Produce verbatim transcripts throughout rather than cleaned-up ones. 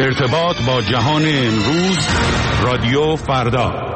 ارتباط با جهان امروز، رادیو فردا.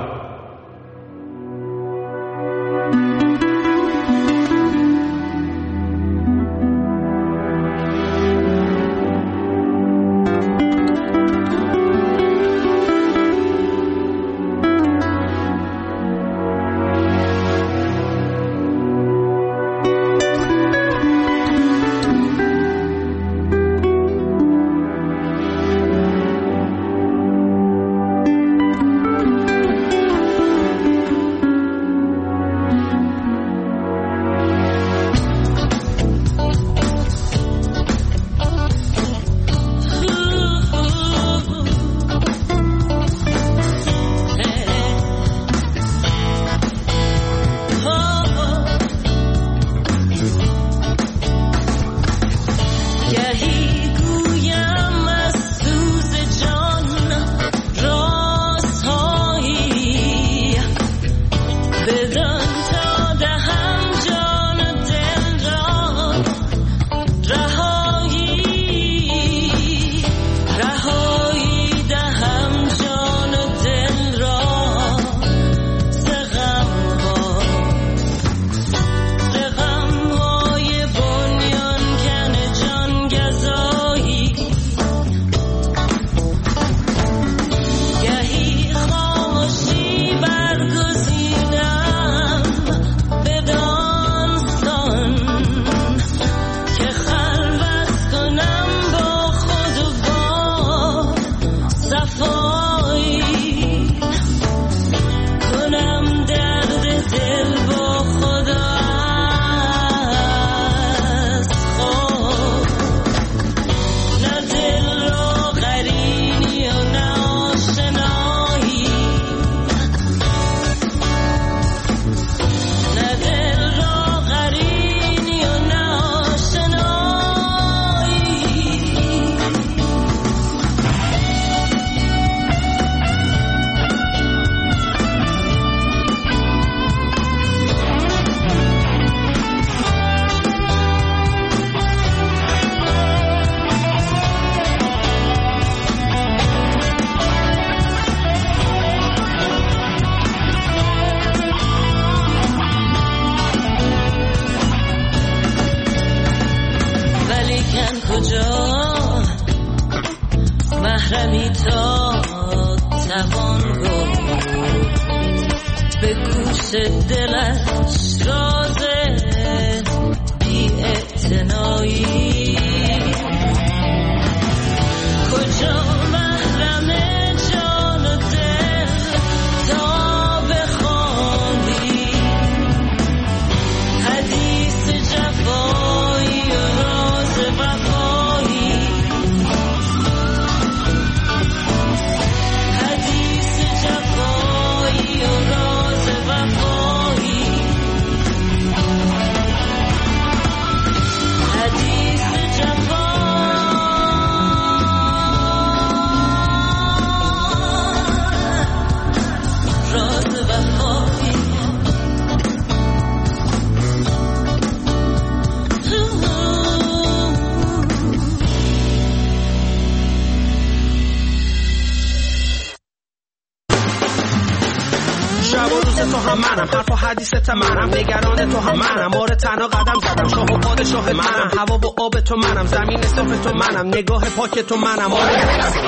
منم نگران تو هم منم آره تنها قدم زدم شاه و پادشاه منم هوا و آب تو منم زمین صاف تو منم نگاه پاک تو منم آره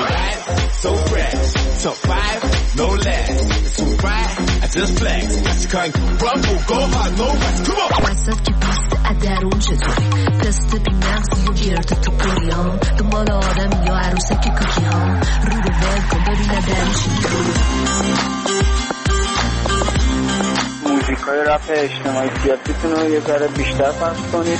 so fresh so five no less so bright I just flex I can't rumble go hard no rest come on وسط که پست ادرون چطوری دست بی نقصی و گرد تو پولیان دنبال آدمی یا عروسه که کوکی ها رو رو ول کن ببین ادرون چطوری موزیکای رپ اجتماعی سیاسیتون رو یه ذره بیشتر پخش کنید.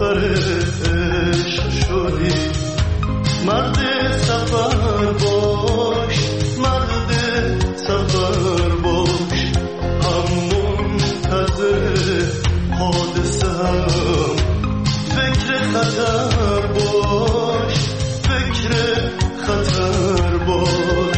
سفر عشق شدی، مرد سفر باش، مرد سفر باش، هم منتظر حادثه هم فکر خطر باش، فکر خطر باش.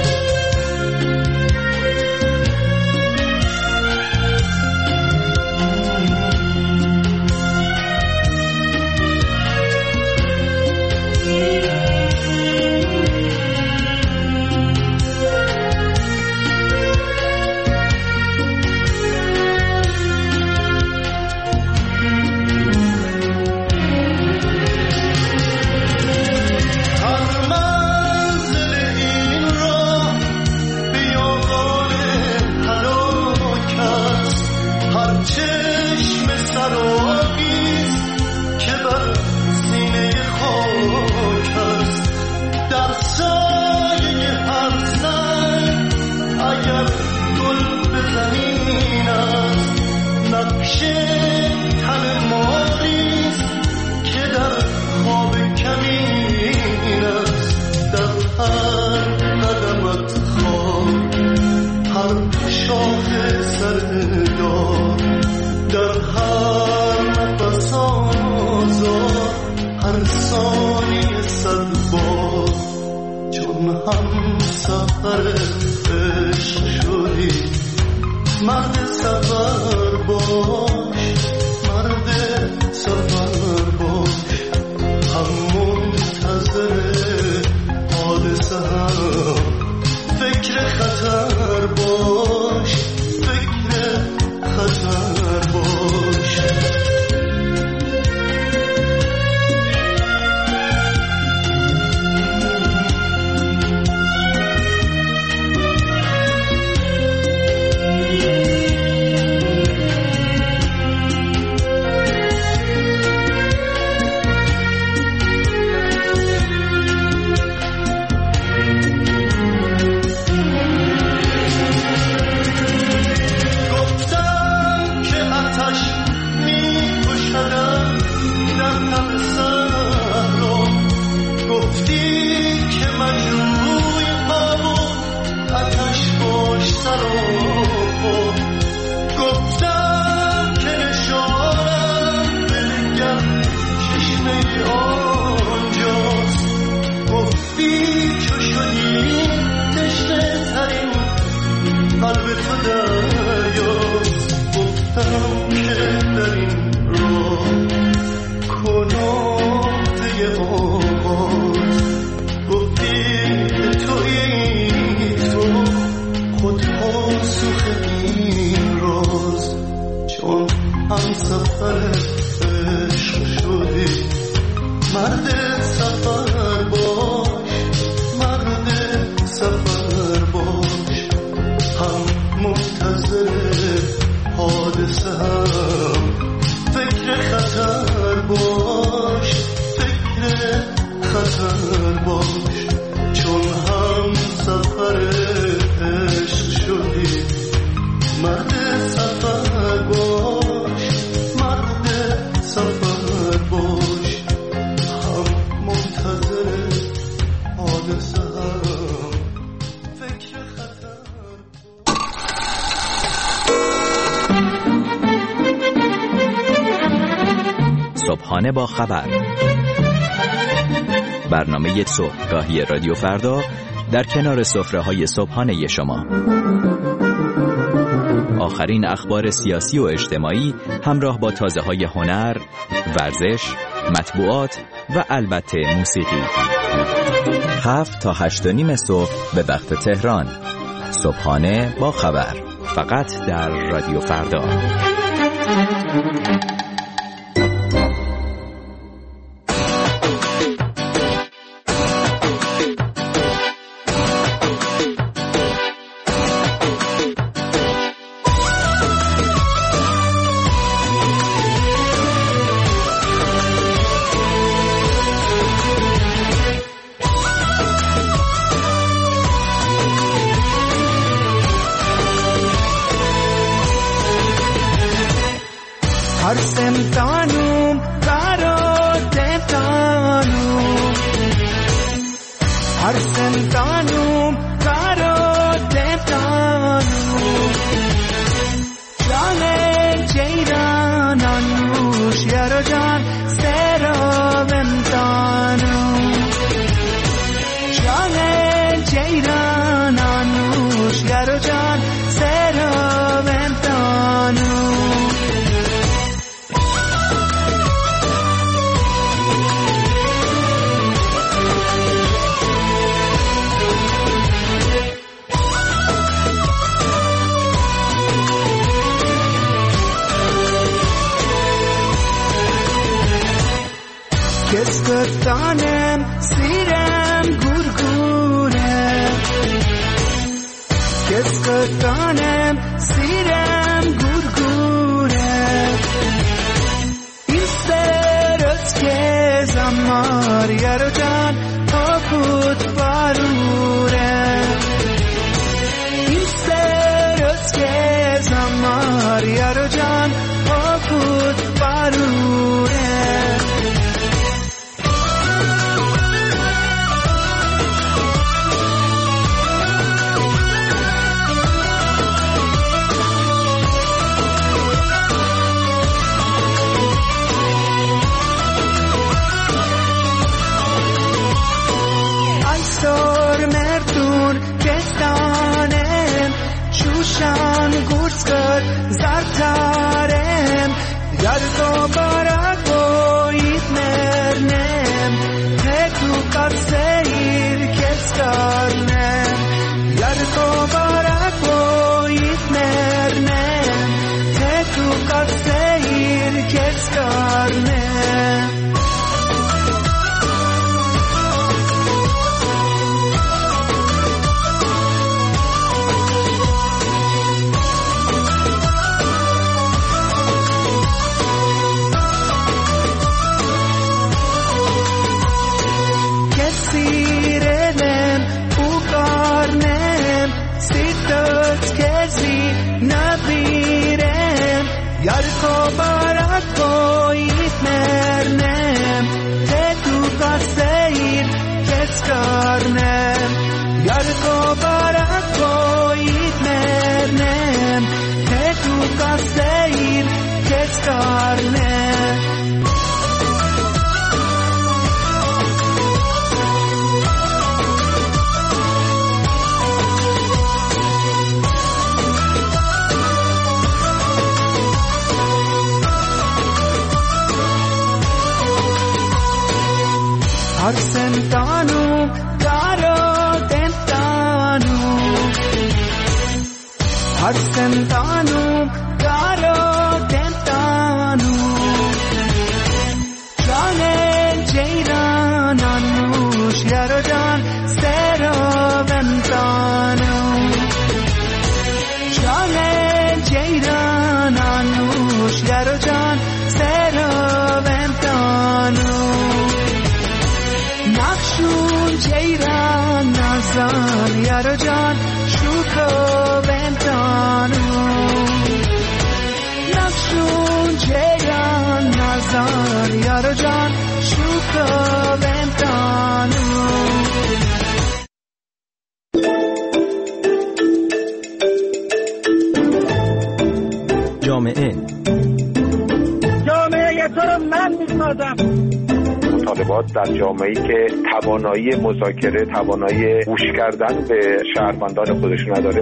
صبحانه با خبر، برنامه صبحگاهی رادیو فردا در کنار سفره‌های صبحانه شما. آخرین اخبار سیاسی و اجتماعی همراه با تازه‌های هنر، ورزش، مطبوعات و البته موسیقی. هفت تا هشت و نیم صبح به وقت تهران. صبحانه با خبر، فقط در رادیو فردا. هر سمتانم بر Arsentanum caro tentanum Jane jairan anush yarajan seraventanum Jane jairan anush yarajan seraventanum Keskatanem sirem gurgure Keskatanem sirem gurgure İsteres kezamar yarajan paput barure İsteres kezamar yarajan paput barure Shushan gurskar zartarem yarko barako itmernem hetu karseir keskarnem yarko barako itmernem hetu karseir keskarnem Yarko barako itmernem Tetu kaseir keskarnem Yarko barako itmernem Tetu kaseir keskarnem Arsentanum caro tentanum Arsentanum caro tentanum Jane jairan anush yarajan seraventanum Jane jairan anush yarajan seraventanum Nakshun jairan nazan yarajan shuko ventanu Nakshun jairan nazan yarajan shuko ventanu جامعه جامعه تو رو من میسازم مطالبات در جامعه‌ای که توانایی مذاکره، توانایی گوش کردن به شهروندان خودش نداره.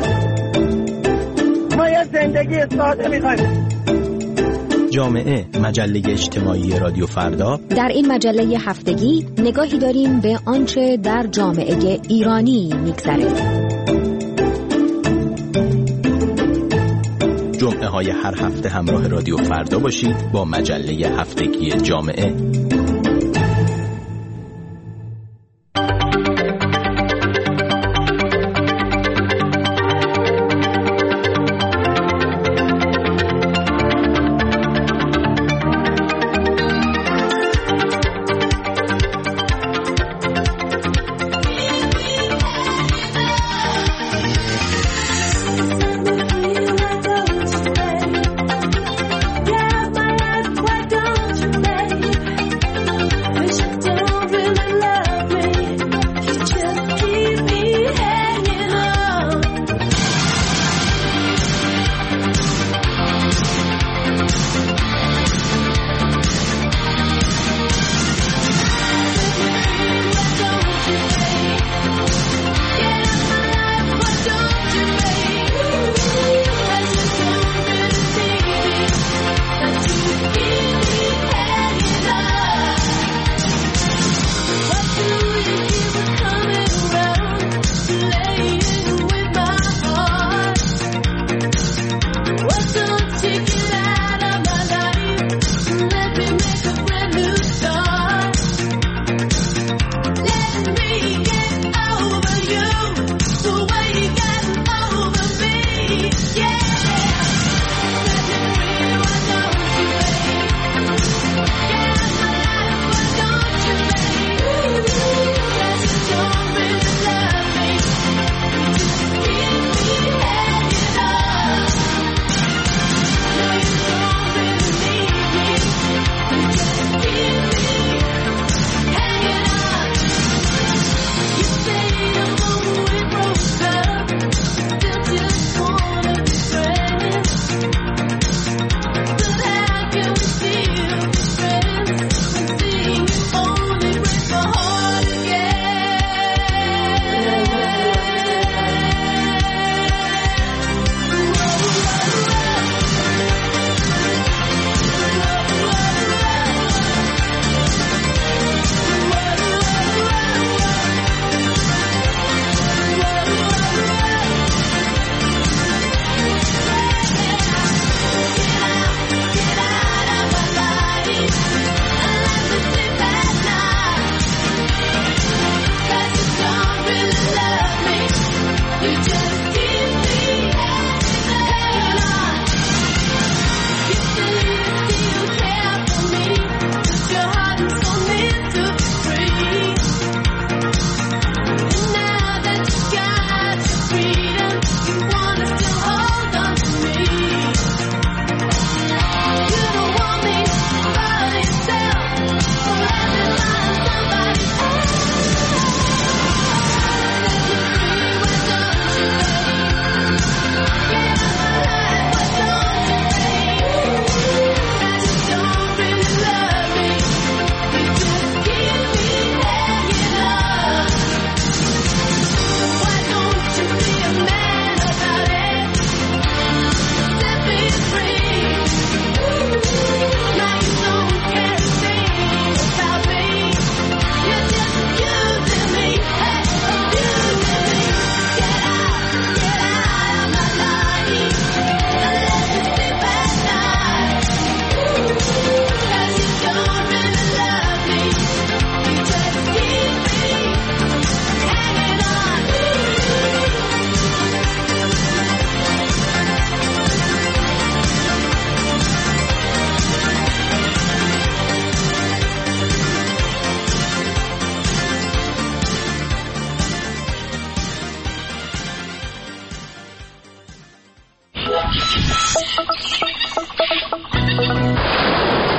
ما یه زندگی ساده می‌خوایم. جامعه، مجله اجتماعی رادیو فردا. در این مجله هفتگی نگاهی داریم به آنچه در جامعه ایرانی می‌گذره. جمعه های هر هفته همراه رادیو فردا باشید با مجله هفتگی جامعه.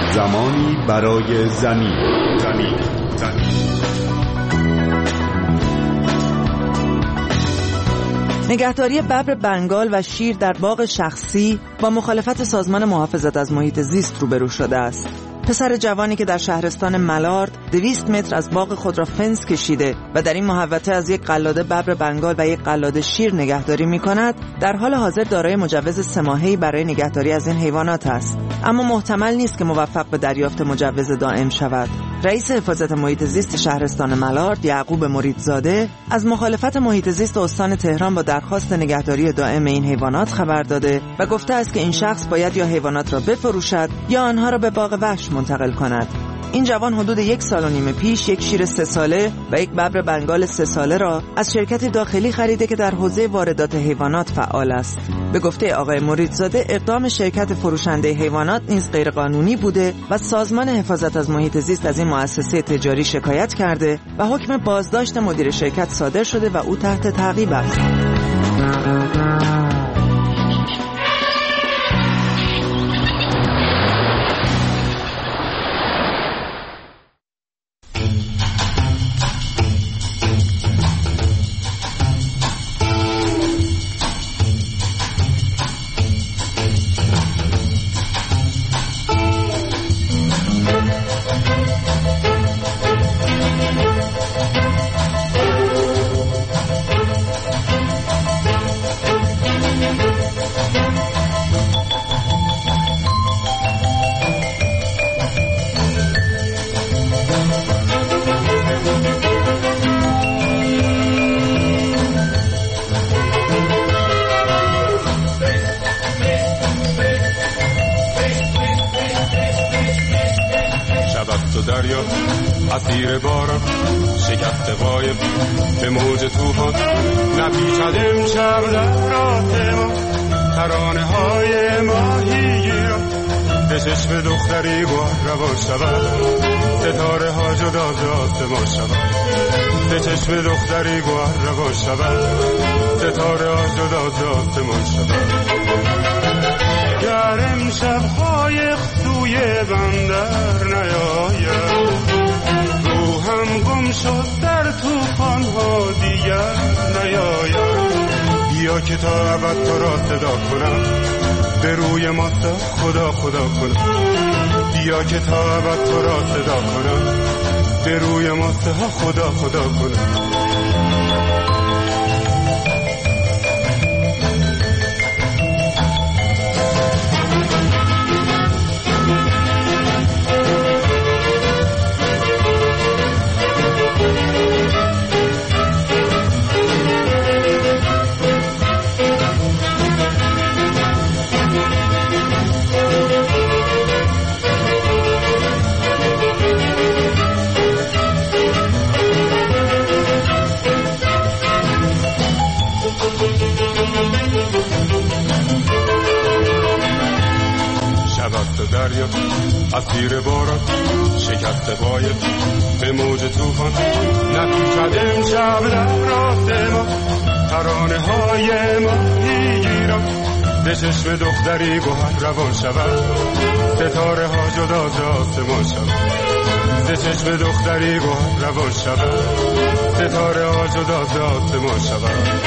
زمانی برای زمین. زمین زمین نگهداری ببر بنگال و شیر در باغ شخصی با مخالفت سازمان محافظت از محیط زیست روبرو شده است. پسر جوانی که در شهرستان ملارد دویست متر از باغ خود را فنس کشیده و در این محوطه از یک قلاده ببر بنگال و یک قلاده شیر نگهداری می کند، در حال حاضر دارای مجوز سه ماهه‌ای برای نگهداری از این حیوانات است، اما محتمل نیست که موفق به دریافت مجوز دائم شود. رئیس حفاظت محیط زیست شهرستان ملارد یعقوب مریدزاده از مخالفت محیط زیست استان تهران با درخواست نگهداری دائم این حیوانات خبر داده و گفته است که این شخص باید یا حیوانات را بفروشد یا آنها را به باغ وحش منتقل کند. این جوان حدود یک سال و نیم پیش یک شیر سه ساله و یک ببر بنگال سه ساله را از شرکتی داخلی خریده که در حوزه واردات حیوانات فعال است. به گفته آقای مریدزاده اقدام شرکت فروشنده حیوانات نیز غیرقانونی بوده و سازمان حفاظت از محیط زیست از این مؤسسه تجاری شکایت کرده و حکم بازداشت مدیر شرکت صادر شده و او تحت تعقیب است. دریا اسیر باران شکست قایب به موج طوفان نپیچد امشب در راه ما ترانه های ماهیگیران به چشم دختری گوهر روان شود ستاره ها جدا ز آسمان شود به چشم دختری گوهر روان شود ستاره ها جدا ز آسمان شود گر امشب قایق سوی بندر نیاید روحم گم شد در طوفان ها دیگر نیاید بیا که تا ابد تو را صدا کنم به روی ماستا خدا خدا کنم بیا که تا ابد تو را صدا کنم به روی ماستا خدا خدا کنم دریا اسیر باران شکست قایب به موج طوفان نپیچد امشب در راه ما ترانه های ماهیگیران به چشم دختری گوهر روان شود ستاره ها جدا ز آسمان شود به چشم دختری گوهر روان شود ستاره ها جدا ز آسمان شود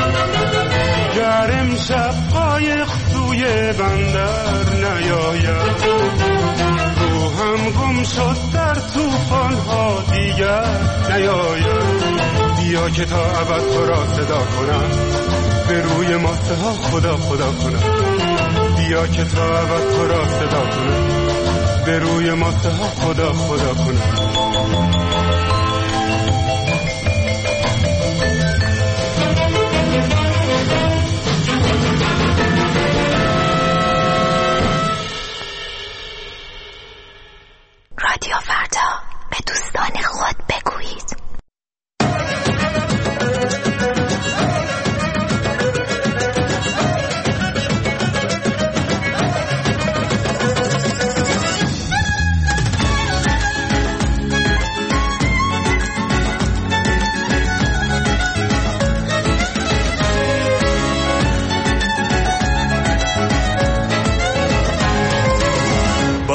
گر امشب قایق سوی بندر نیاید روحم گم شد در طوفان ها دیگر نیاید بیا که تا ابد تو را صدا کنم به روی ماسته ها خدا خدا کنم بیا که تا ابد تو را صدا کنم به روی ماسته ها خدا خدا کنم رادیو فردا به دوستان خود بگویید.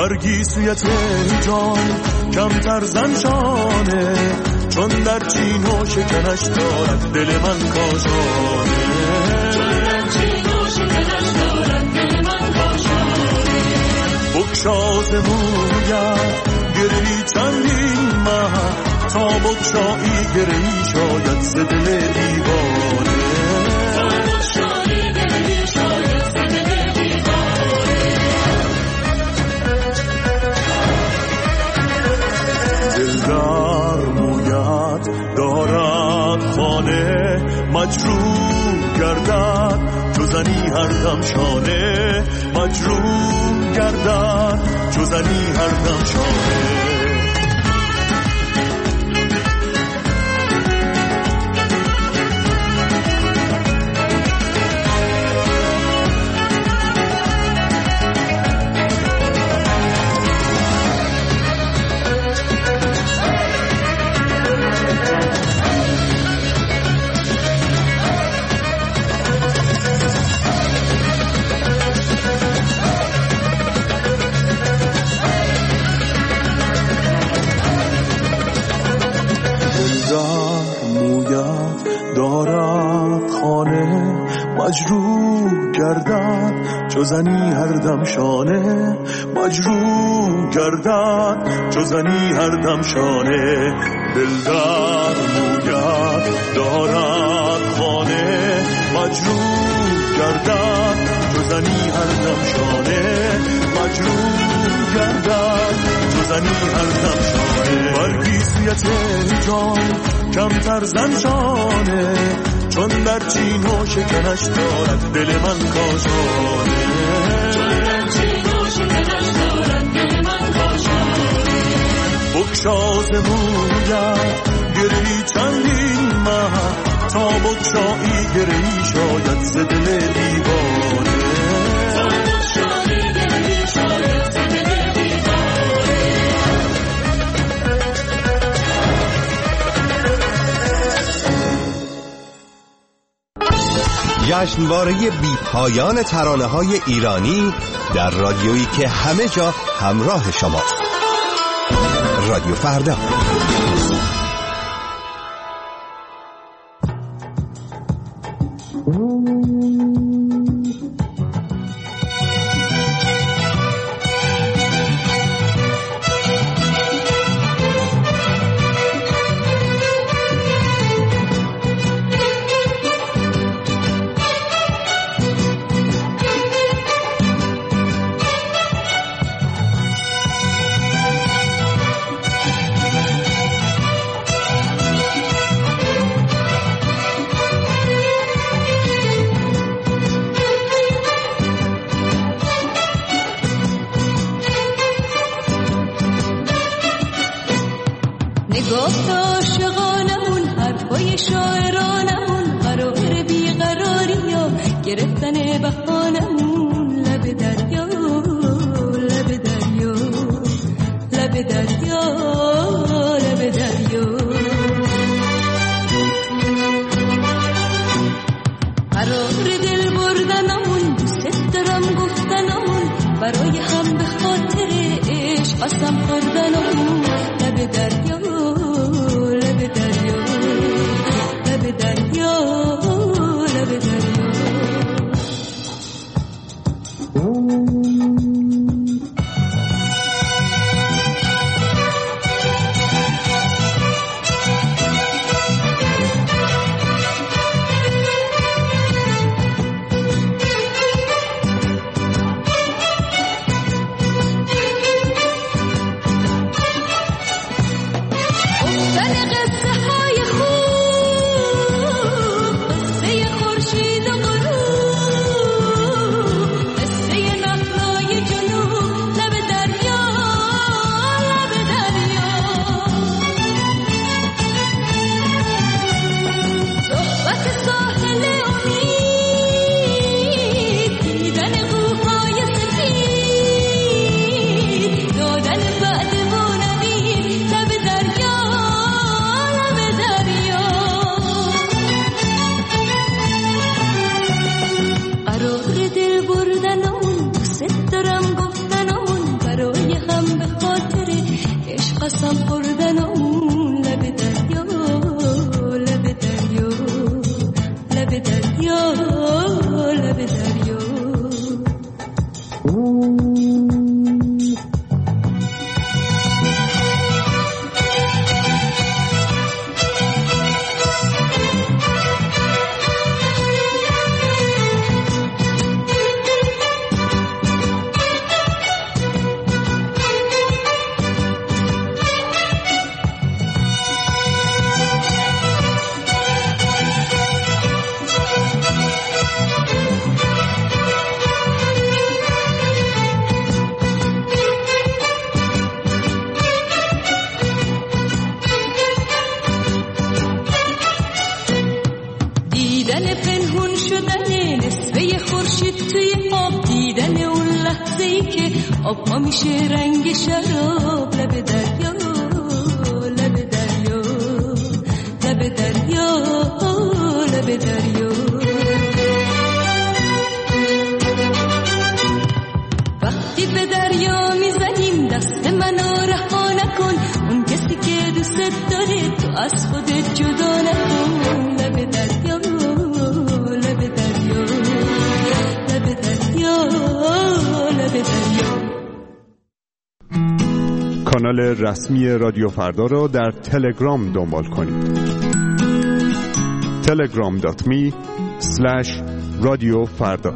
برگی سوی تهران کمتر زنشانه، چون در چین و شکنش دارد دل من کاشانه. بکشاز موید گرهی چندین ماه، تا بکشایی گرهی شاید ز دل دیوانه. دلدار موید دارد خانه، مجروح گردد چو زنی هر دم شانه، مجروح گردد چو زنی هر دم شانه. مجروح گردد چو زنی هر دم شانه، مجروح گردد چو زنی هر دم شانه. دلدار موید دارد خانه، مجروح گردد چو زنی هر دم شانه، مجروح گردد چو زنی هر دم شانه. برگی سوی تهران کمتر زنشانه، چون در چین و شکنش دارد دل من کاشانه. بکشاز موید گرهی چندین ماه، تا بکشایی گرهی شاید ز دل دیوانه. جشنواره بی پایان ترانه‌های ایرانی در رادیویی که همه جا همراه شماست. رادیو فردا. گفت عاشقانمون حرفای شاعرانمون قرار بیقراری ها گرفتن بهانمون لب دریا لب دریا لب دریا لب دریا قرار دل بردنمون دوست دارم گفتنمون برای هم به خاطر عشق قسم خوردنمون لب دریا لب دریا لب دریا لب دریا آب پا میشه رنگ شراب، لب دریا لب دریا لب دریا لب دریا. وقتی به دریا میزنیم دست منو رها نکن، اون کسی که دوست داره تو از خودت جدا نکن. لب دریا لب دریا لب دریا لب دریا. کانال رسمی رادیو فردا را در تلگرام دنبال کنید. تلگرام دات می اسلش رادیو فردا.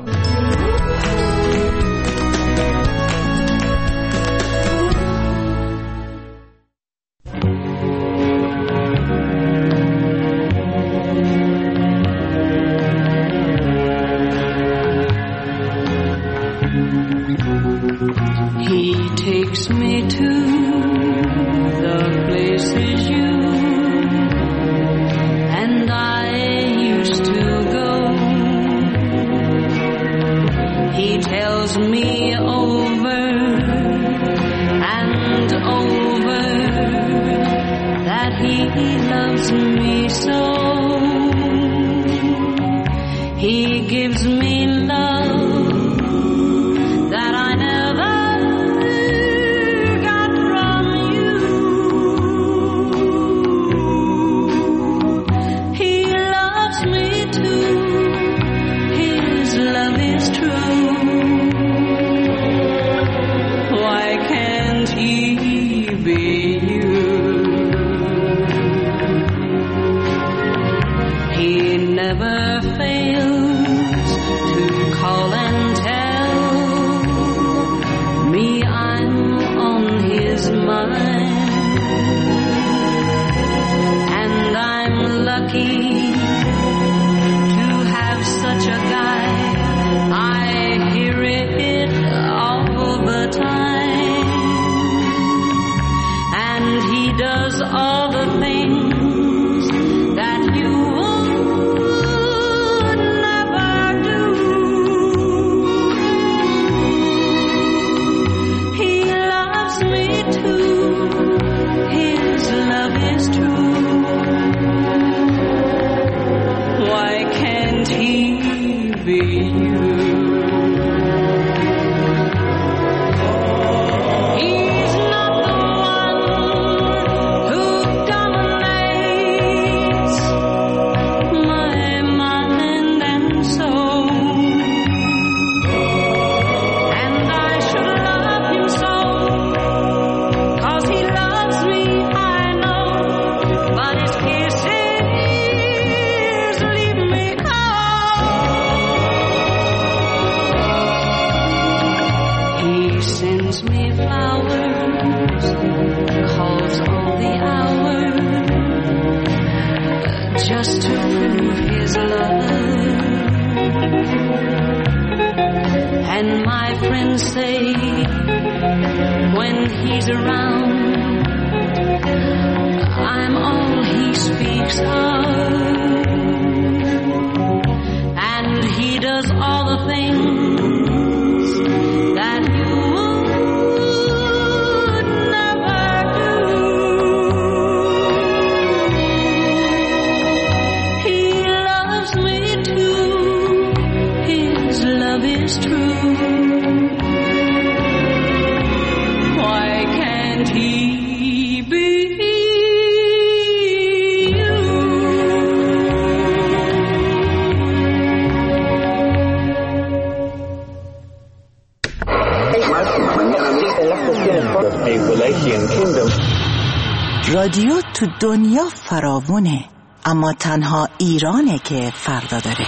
رادیو تو دنیا فراوونه، اما تنها ایرانه که فردا داره.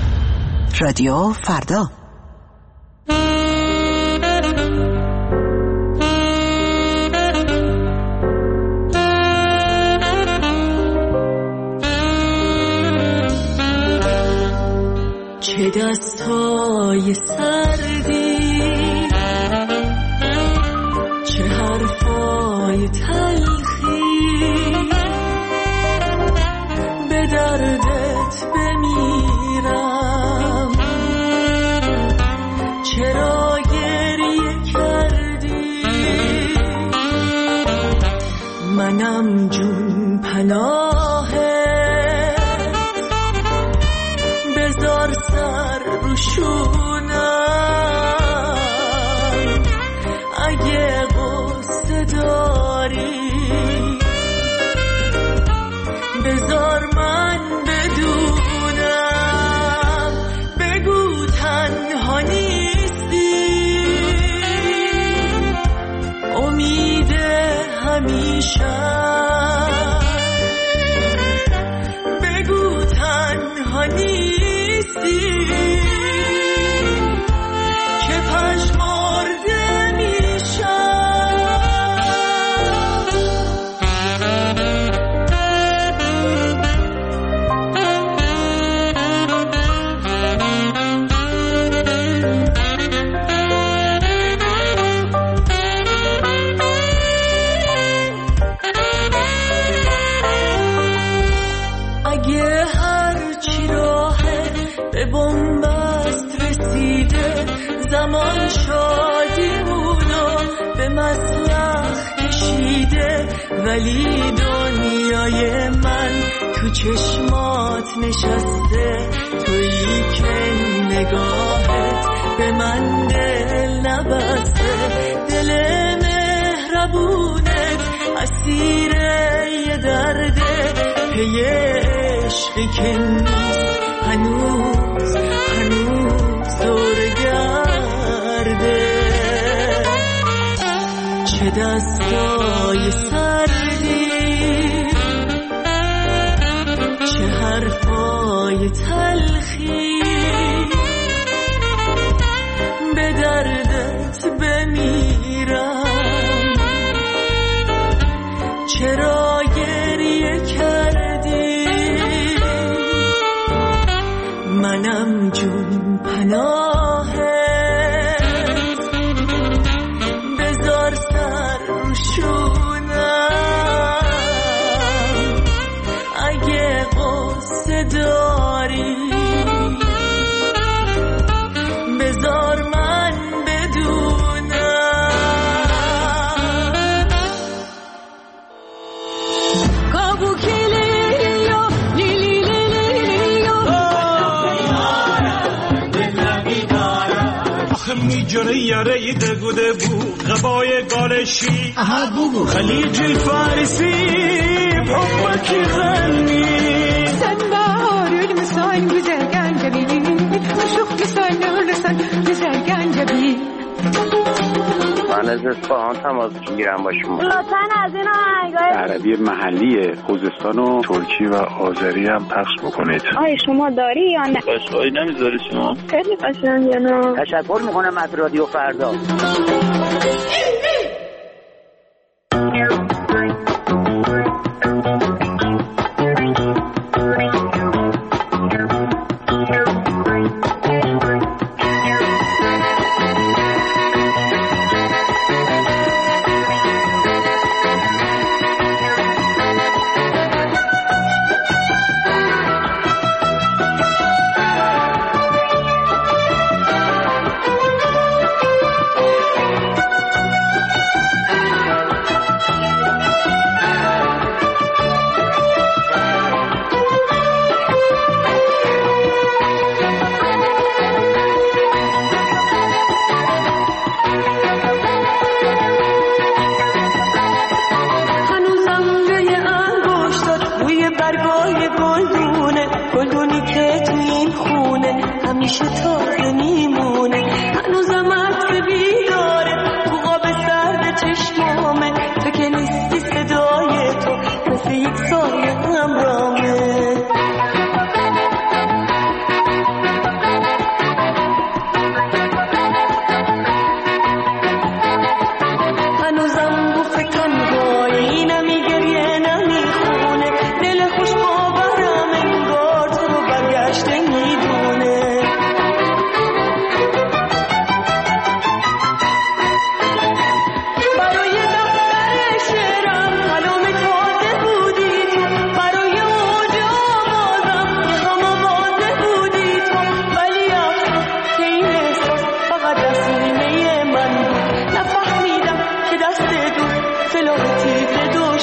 رادیو فردا. چه دستای سردی، چه حرفای تلخی، به دردت بمیرم. چرا گریه کردی منم جون پناهه بذار سر رو شونم اگه قصه داری بذار من بدونم بگو تنها نیستی امید همیشه بگو تنها نیستی که پژمرده میشم اگه هرچی راهه به بنبست رسیده زمان شادیمونو به مسلخ کشیده ولی دنیای من تو چشمات نشسته تویی که نگاهت به من دل نبسته دل مهربونت اسیر یه درده پی عشقی که نیست هنوز هنوز دور گرده چه دستای سردی چه حرفای تلخی به دردت بمیرم چرا گریه کردی منم جون پناهت بذار سر رو شونم اگه قصه داری بذار من بدونم کابو کلیو لیلی لیلیو آخه میجونه یاره دگو دبو غبای گالشی خلیج الفارسی بحبك غني سنبار المسان güzel ganjabi مشوق لسان لسان güzel ganjabi من از اصفهان تماس میگیرم با شما لطفاً از این آهنگای عربی محلی خوزستان و ترکی و آذری هم پخش بکنید. آیا شما داری یا نه؟ قشقایی نمیذاری شما؟ خیلی قشنگه نه؟ تشکر میکنم از رادیو فردا.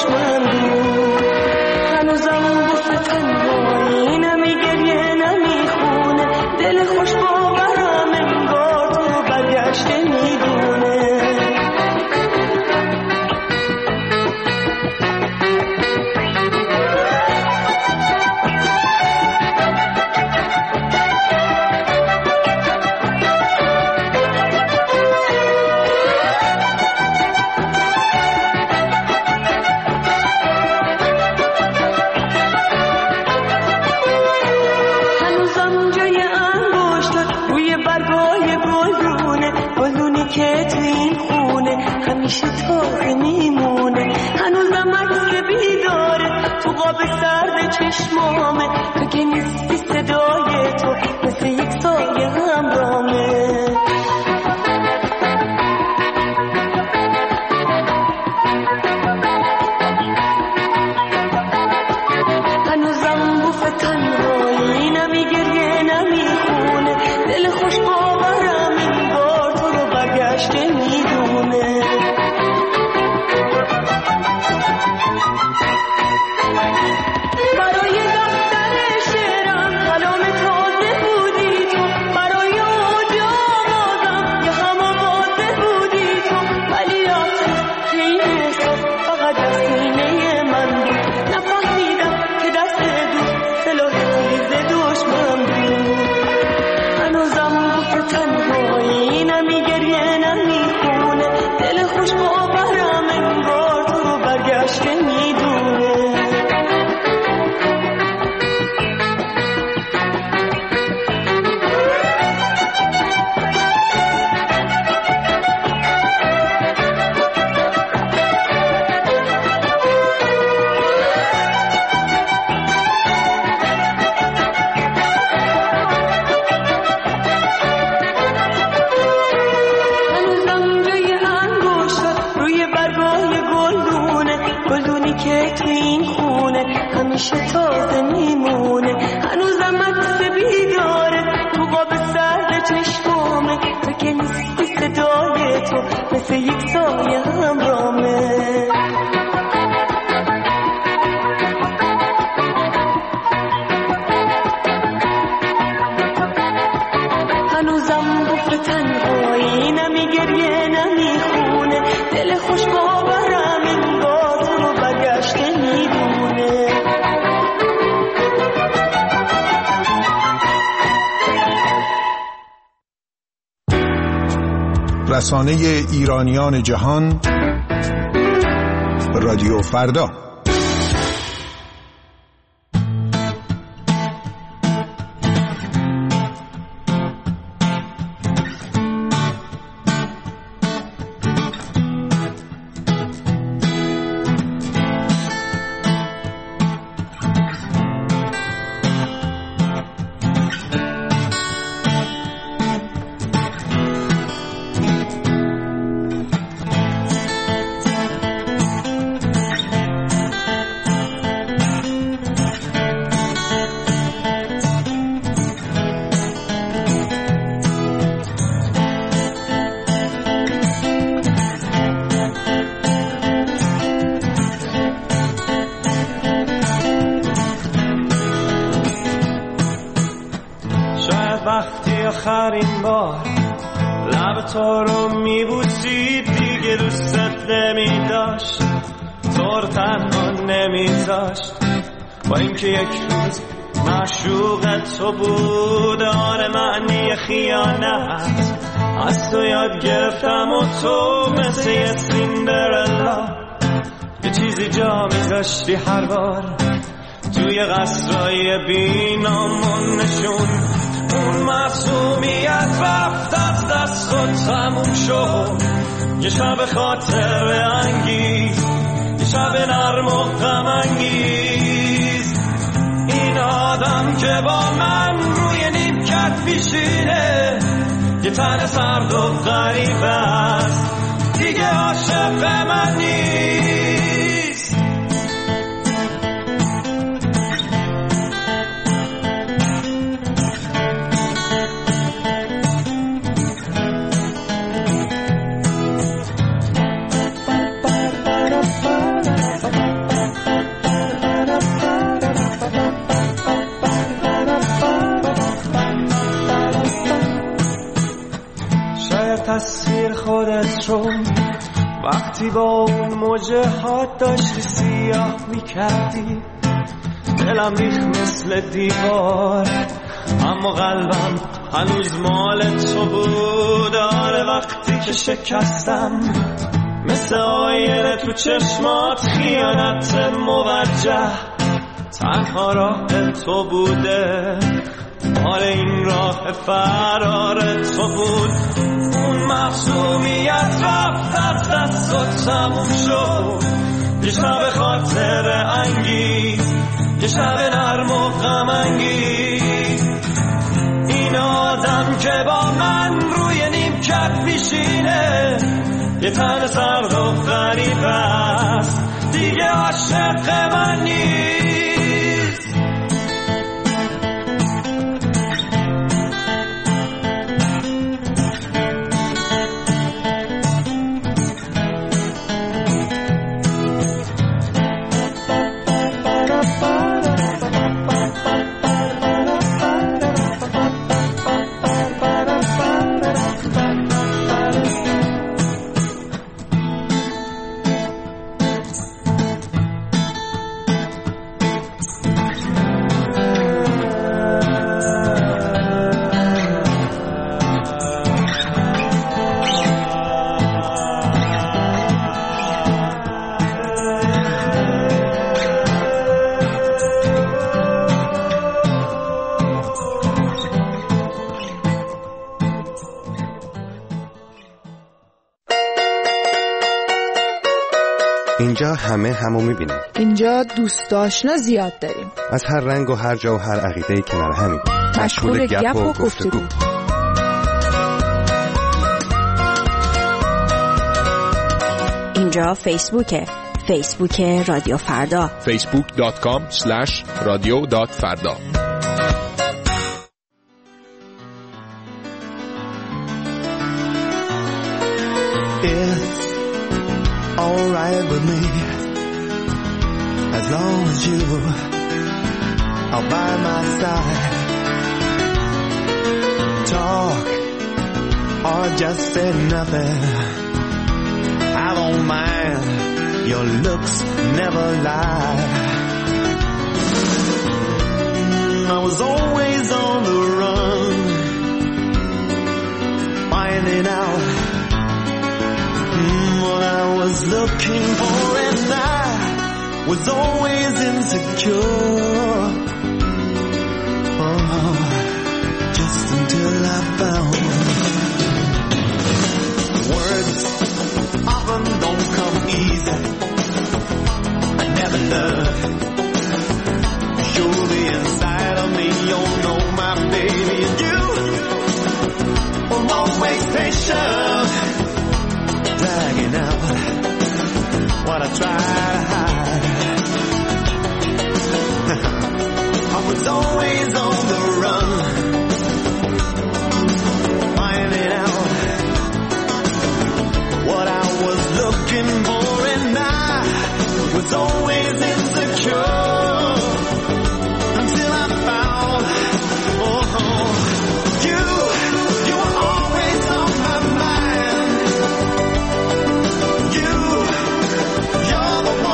دشمن بود. هنوزم بوسه تنهایی نمیگریه نمیخونه، دل خوش باورم انگار تو برگشته میدونه. که تو این خونه همیشه تازه میمونه. هنوزم عکس بیداره تو قاب سرد چشمامه، تو که نیستی صدای تو مثل یک سایه همرامه. هنوزم بوف تنهایی نمیگریه نمیخونه، دل خوش باورم انگار تو رو برگشته میدونه. برای دفتر شعرم کلام تازه بودی تو، برای اوجا آمازم یه هم آوازه بودی تو. ولی آخه که این احساس فقط از سینه من بود، نفهمیدم که دست دوست سلاح تیز دشمن بود. هنوزم بوف تنهایی نمیگریه نمیخونه، دل خوش باورم انگار تو رو برگشته میدونه. هنوزم جای انگشتات روی برگای گلدونه، گلدونی که تو این خونه همیشه تازه میمونه. هنوزم عکس بیداره تو قاب سرد چشمامه، تو که نیستی صدای تو مثل یک سایه همرامه. هنوزم بوف تنهایی نمیگریه نمیخونه، دل خوش باورم انگار تو رو برگشته میدونه. رسانه ایرانیان جهان، رادیو فردا. وقتی آخرین بار لب تو رو میبوسید دیگه دوستت نمیداشت، تو رو تنها نمیذاشت. با اینکه یک روز معشوق تو بود، آره معنی خیانت از تو یاد گرفتم و تو مثل یه سیندرلا یه چیزی جا میذاشتی هر بار توی قصرهای بینامون نشون. اون معصومیت رفت از دست و تموم شد، یه شب خاطر انگیز، یه شب نرم و غم انگیز. این آدم که با من روی نیمکت میشینه، یه تن سرد و غریب است، دیگه عاشق من نیست. وقتی با اون موجهات داشتی سیاه میکردی دلم ریخ مثل دیوار اما قلبم هنوز مال تو بود. آره وقتی که شکستم مثل آینه تو چشمات خیانت موجه تنها راه تو بوده. آره این راه فرار تو بود. اون معصومیت رفت از دست و تموم شد. یه شب خاطر انگیز یه شب نرم و غم انگیز. این آدم که با من روی نیمکت میشینه یه تن سرد و غریب است دیگه عاشق من نیست. اینجا همه همو میبینیم. اینجا دوست آشنا زیاد داریم. از هر رنگ و هر جا و هر عقیده‌ای کنار همیم. مشغول گپ و گفتگو. اینجا فیسبوکه. فیسبوک رادیو فردا. فیسبوک دات کام اسلش رادیو دات فردا. Alright with me, as long as you are by my side. Talk or just say nothing, I don't mind, your looks never lie. I was always on the run, finding out what I was looking for, and I was always insecure. Oh, just until I found words often don't come easy. I never learned. You're the inside of me, you know my baby, and you were always patient. Dragging out what I try to hide. I was always on the run, finding out what I was looking for, and I was always insecure until I found, oh, you, you were always on my mind. You, you're the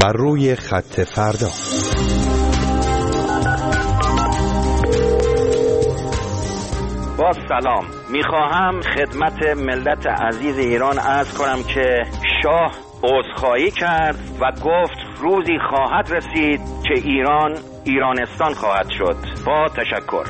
بر روی خط فردا. با سلام، میخواهم خدمت ملت عزیز ایران عرض کنم که شاه عذرخواهی کرد و گفت روزی خواهد رسید که ایران ایرانستان خواهد شد. با تشکر.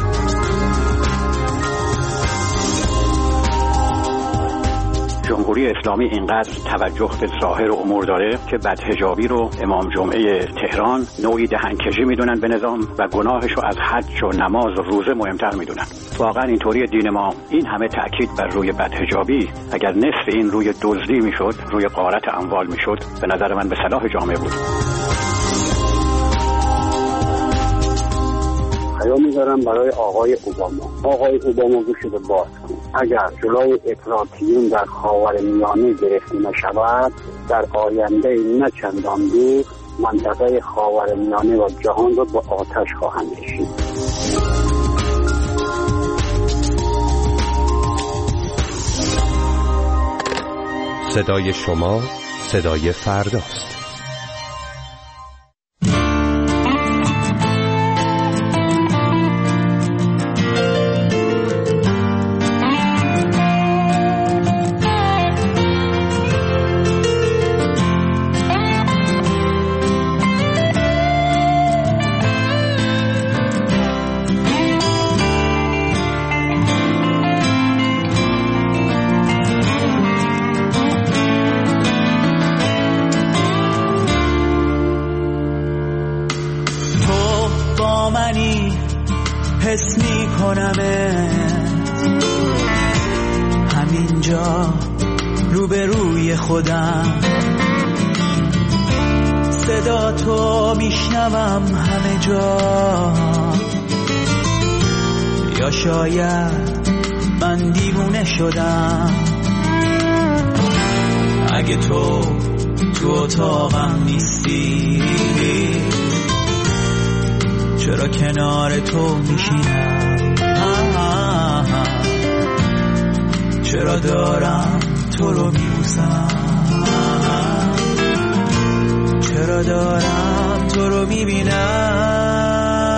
جمهوری اسلامی اینقدر توجه به ظاهر امور داره که بدحجابی رو امام جمعه تهران نوعی دهنکجی میدونن به نظام و گناهش رو از حج و نماز و روزه مهمتر میدونن. واقعا اینطوری دین ما این همه تاکید بر روی بدحجابی اگر نصف این روی دزدی میشد، روی غارت اموال میشد، به نظر من به صلاح جامعه بود. پیام میذارم برای آقای اوباما. آقای اوباما گوشت باز کن. اگر جلوی افراطیون در خاورمیانه گرفته نشود، در آینده نه چندان دور منطقه خاورمیانه و جهان را با آتش خواهند کشید. صدای شما صدای فرداست. حس می کنمت همینجا روبروی خودم، صدا تو میشنوم همه جا. یا شاید من دیوونه شدم، اگه تو تو اتاقم نیستی چرا کنار تو میشینم؟ چرا دارم تو رو میبوسم؟ چرا دارم تو رو میبینم؟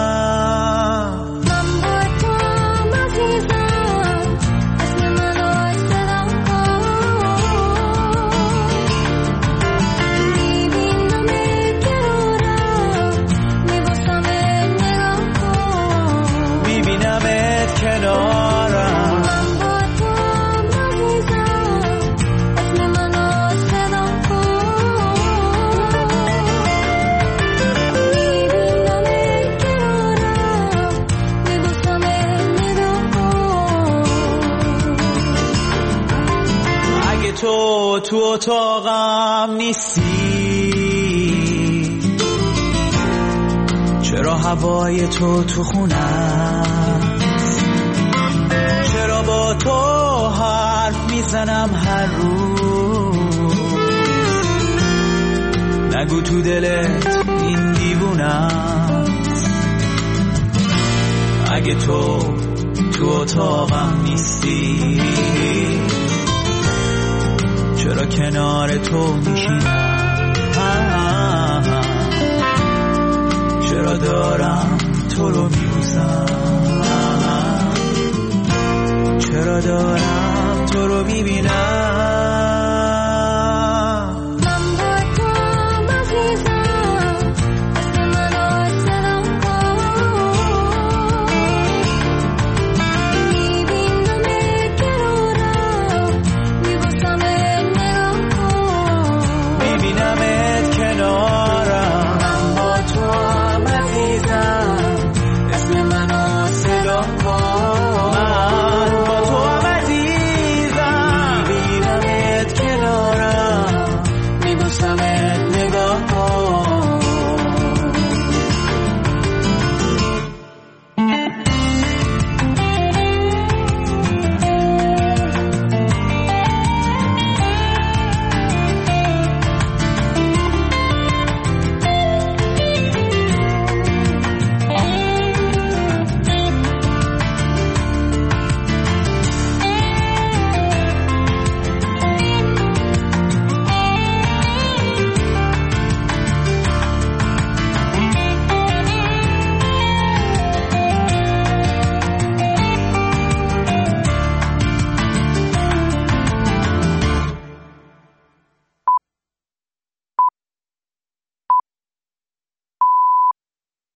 تو تو اتاقم نیستی، چرا هوای تو تو خونم؟ چرا با تو حرف میزنم هر روز؟ نگو تو دلت این دیوونم. اگه تو تو اتاقم نیستی چرا کنار تو میشینم؟ چرا دارم تو رو میبوسم؟ چرا دارم تو رو میبینم؟